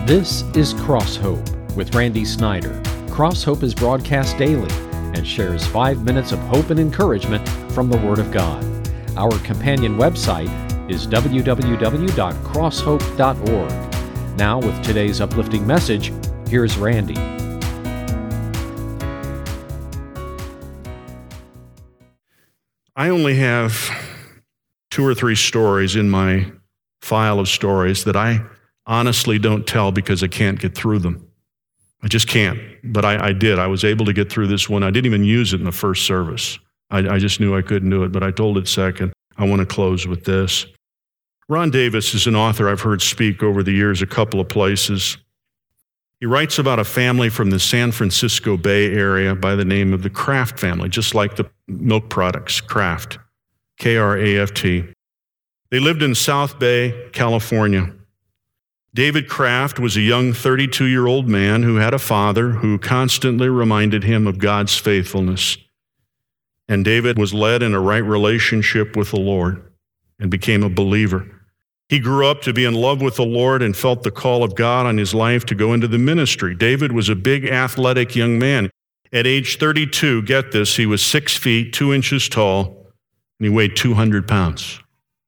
This is Cross Hope with Randy Snyder. Cross Hope is broadcast daily and shares 5 minutes of hope and encouragement from the Word of God. Our companion website is www.crosshope.org. Now, with today's uplifting message, here's Randy. I only have 2 or 3 stories in my file of stories that I honestly don't tell because I can't get through them. I just can't. But I did. I was able to get through this one. I didn't even use it in the first service. I just knew I couldn't do it, but I told it second. I want to close with this. Ron Davis is an author I've heard speak over the years a couple of places. He writes about a family from the San Francisco Bay Area by the name of the Kraft family, just like the milk products, Kraft, K-R-A-F-T. They lived in South Bay, California. David Kraft was a young 32-year-old man who had a father who constantly reminded him of God's faithfulness. And David was led in a right relationship with the Lord and became a believer. He grew up to be in love with the Lord and felt the call of God on his life to go into the ministry. David was a big, athletic young man. At age 32, get this, he was 6 feet, 2 inches tall, and he weighed 200 pounds.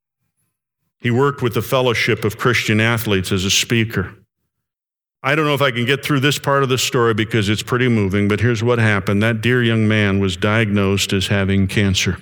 He worked with the Fellowship of Christian Athletes as a speaker. I don't know if I can get through this part of the story because it's pretty moving, but here's what happened. That dear young man was diagnosed as having cancer.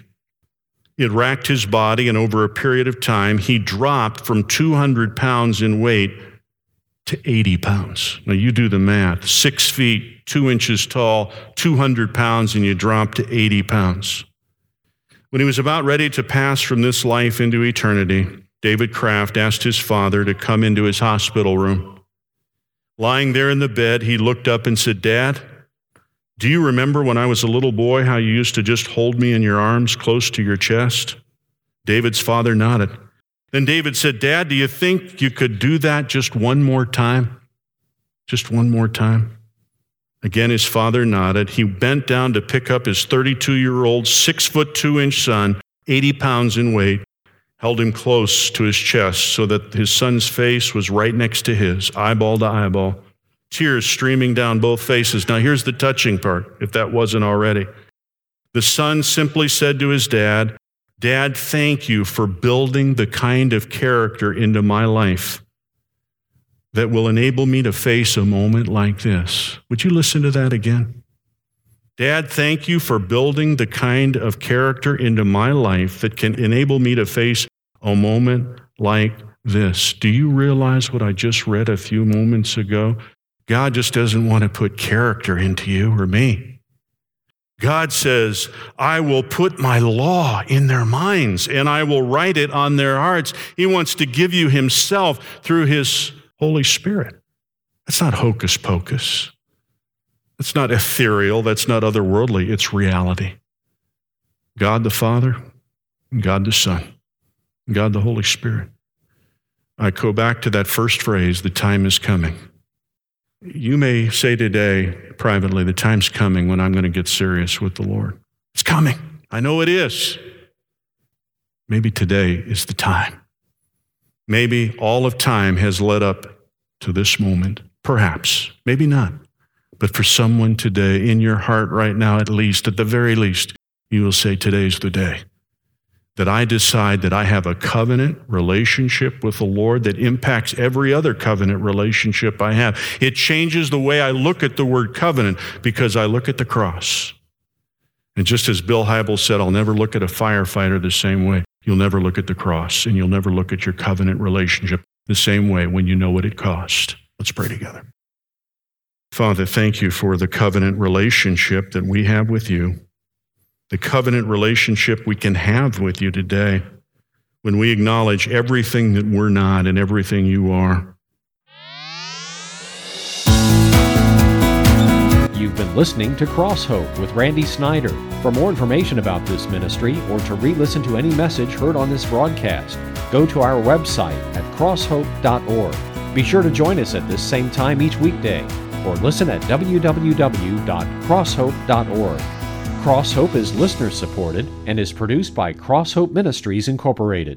It racked his body, and over a period of time, he dropped from 200 pounds in weight to 80 pounds. Now, you do the math. 6 feet, 2 inches tall, 200 pounds, and you drop to 80 pounds. When he was about ready to pass from this life into eternity, David Kraft asked his father to come into his hospital room. Lying there in the bed, he looked up and said, "Dad, do you remember when I was a little boy how you used to just hold me in your arms close to your chest?" David's father nodded. Then David said, "Dad, do you think you could do that just one more time? Just one more time?" Again, his father nodded. He bent down to pick up his 32-year-old, 6'2" son, 80 pounds in weight, held him close to his chest so that his son's face was right next to his, eyeball to eyeball, tears streaming down both faces. Now, here's the touching part, if that wasn't already. The son simply said to his dad, "Dad, thank you for building the kind of character into my life that will enable me to face a moment like this." Would you listen to that again? "Dad, thank you for building the kind of character into my life that can enable me to face a moment like this." Do you realize what I just read a few moments ago? God just doesn't want to put character into you or me. God says, "I will put my law in their minds and I will write it on their hearts." He wants to give you himself through his Holy Spirit. That's not hocus pocus. That's not ethereal. That's not otherworldly. It's reality. God the Father, God the Son, God the Holy Spirit. I go back to that first phrase, the time is coming. You may say today, privately, the time's coming when I'm going to get serious with the Lord. It's coming. I know it is. Maybe today is the time. Maybe all of time has led up to this moment. Perhaps. Maybe not. But for someone today, in your heart right now, at the very least, you will say, today's the day that I decide that I have a covenant relationship with the Lord that impacts every other covenant relationship I have. It changes the way I look at the word covenant because I look at the cross. And just as Bill Hybels said, I'll never look at a firefighter the same way. You'll never look at the cross, and you'll never look at your covenant relationship the same way when you know what it cost. Let's pray together. Father, thank you for the covenant relationship that we have with you, the covenant relationship we can have with you today when we acknowledge everything that we're not and everything you are. You've been listening to Cross Hope with Randy Snyder. For more information about this ministry or to re-listen to any message heard on this broadcast, go to our website at crosshope.org. Be sure to join us at this same time each weekday, or listen at www.crosshope.org. Cross Hope is listener-supported and is produced by Cross Hope Ministries, Incorporated.